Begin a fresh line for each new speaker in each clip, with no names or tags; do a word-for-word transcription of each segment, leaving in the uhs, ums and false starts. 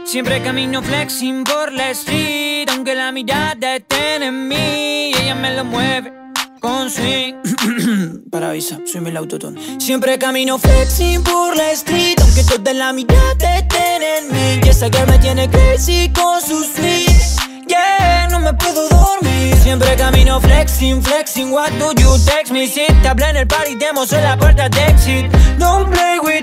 Siempre camino flexing por la street, aunque la mirada esté en mí, ella me lo mueve con swing. Para avisa, soy el autotune. Siempre camino flexing por la street, aunque toda la mirada esté en mí, y esa girl me tiene crazy con su swing. Yeah, no me puedo dormir. Siempre camino flexing, flexing. What do you text me? Si te hablé en el party, demos en la puerta de exit. Don't play with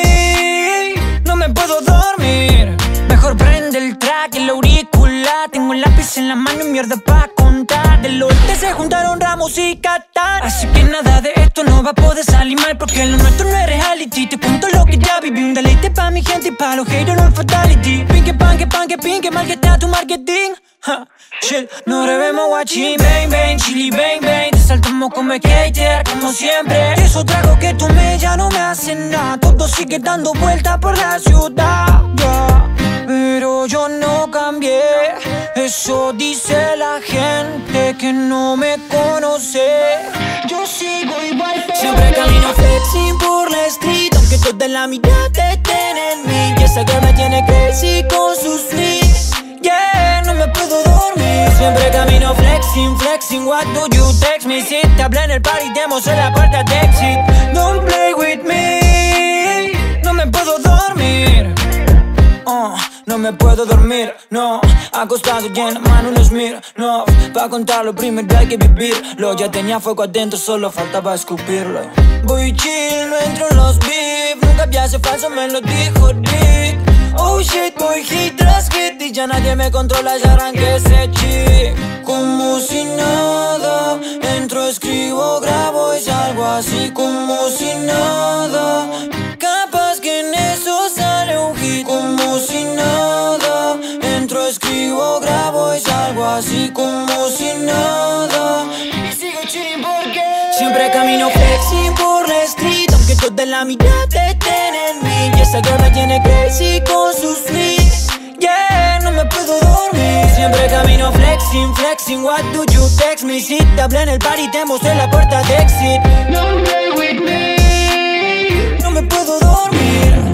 me. No me puedo dormir. Mejor prende el track y el auricular. Tengo el lápiz en la mano y mierda pa' contar. Del oeste se juntaron Ramos y Qatar. Así que nada de esto no va a poder salir mal, porque lo nuestro no es reality. Te cuento lo que ya viví, un deleite pa' mi gente y pa' los haters no es fatality. Pinque, panque, panque, pinque, mal que está tu marketing. Ha, shit, no debemos watching. Bang, bang, chili, bang, bang. Te saltamos como skater, como siempre. Esos tragos que tomé ya no me hacen nada. Todo sigue dando vueltas por la ciudad, yeah. Pero yo no cambié. Eso dice la gente que no me conoce. Yo sigo igual. Siempre camino flexing por la street, aunque toda la mirada estén en mí, y esa girl me tiene crazy con sus flicks. Yeah, no me puedo dormir. Siempre camino flexing, flexing. What do you text me? Si te hablé en el party, demos en la puerta de exit. Don't play with me. No me puedo dormir. Uh, no me puedo dormir, no. Acostado y en la mano un Smith, no. Pa' contarlo primero hay que vivirlo. Ya tenía fuego adentro, solo faltaba escupirlo. Voy chill, no entro en los beef. Nunca viaje falso, me lo dijo Dick. Oh shit, voy hit tras hit y ya nadie me controla, ya arranqué ese chip. Como si nada, entro, escribo, grabo y salgo así como si nada. Capaz que en eso sale un hit. Como si nada, entro, escribo, grabo y salgo así como si nada. Y sigo chilling porque siempre camino flexing por la street, aunque toda la mirada estén en mí, y esa girl me tiene crazy con sus flicks. Yeah, no me puedo dormir. Siempre camino flexing, flexing. What do you text me? Si te hablé en el party, te mostré la puerta de exit. Don't play with me. No me puedo dormir.